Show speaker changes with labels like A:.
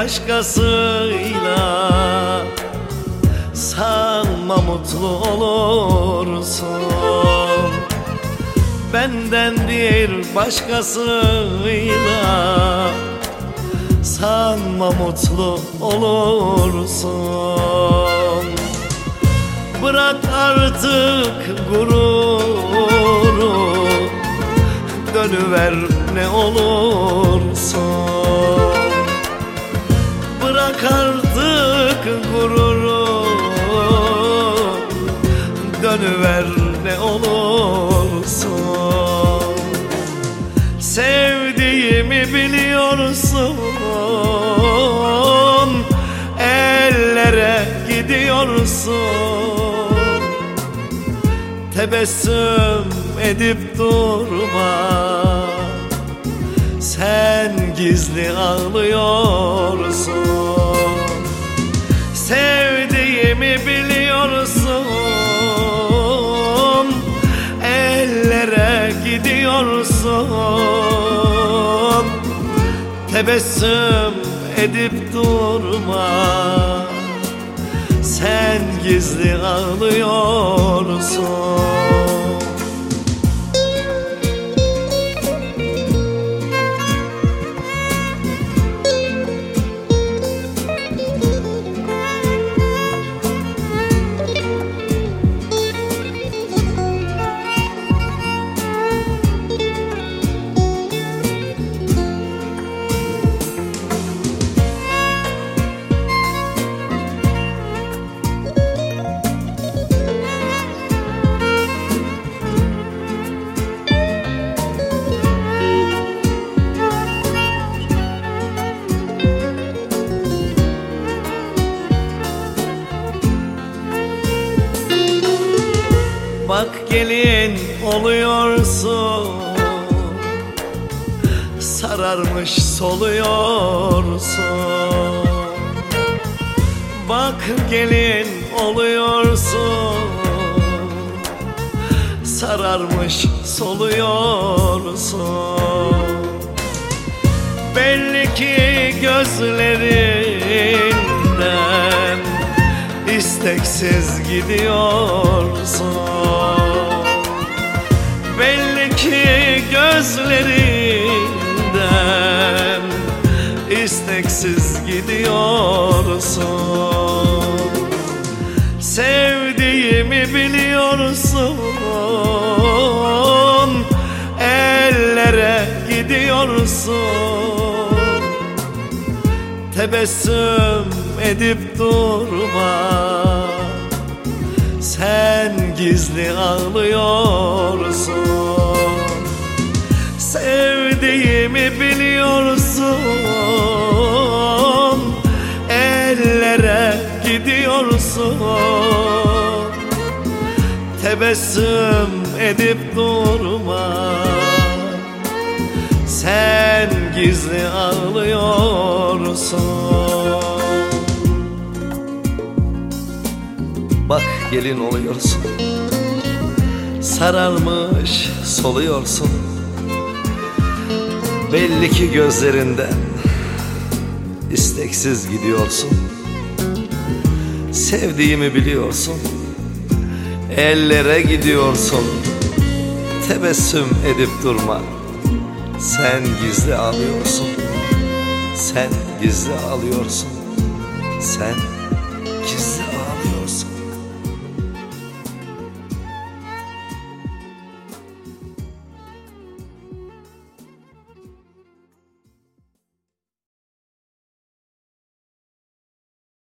A: başkasıyla, sanma mutlu olursun. Benden bir başkasıyla, sanma mutlu olursun. Bırak artık gururu, dönüver ne olursun. Bırak artık gururu, dönüver ne olursun. Sevdiğimi biliyorsun, ellere gidiyorsun. Tebessüm edip durma, sen gizli ağlıyorsun. Sevdiğimi biliyorsun, ellere gidiyorsun. Tebessüm edip durma, sen gizli ağlıyorsun. Bak gelin oluyorsun, sararmış soluyorsun. Bak gelin oluyorsun, sararmış soluyorsun. Belli ki gözlerinden isteksiz gidiyorsun. Belli ki gözlerinden isteksiz gidiyorsun. Sevdiğimi biliyorsun, ellere gidiyorsun. Tebessüm edip durma, sen gizli ağlıyorsun. Sevdiğimi biliyorsun, ellere gidiyorsun. Tebessüm edip durma, sen gizli ağlıyorsun. Bak gelin oluyorsun, sararmış soluyorsun. Belli ki gözlerinden isteksiz gidiyorsun. Sevdiğimi biliyorsun, ellere gidiyorsun. Tebessüm edip durma, sen gizli ağlıyorsun. Sen gizli ağlıyorsun, sen gizli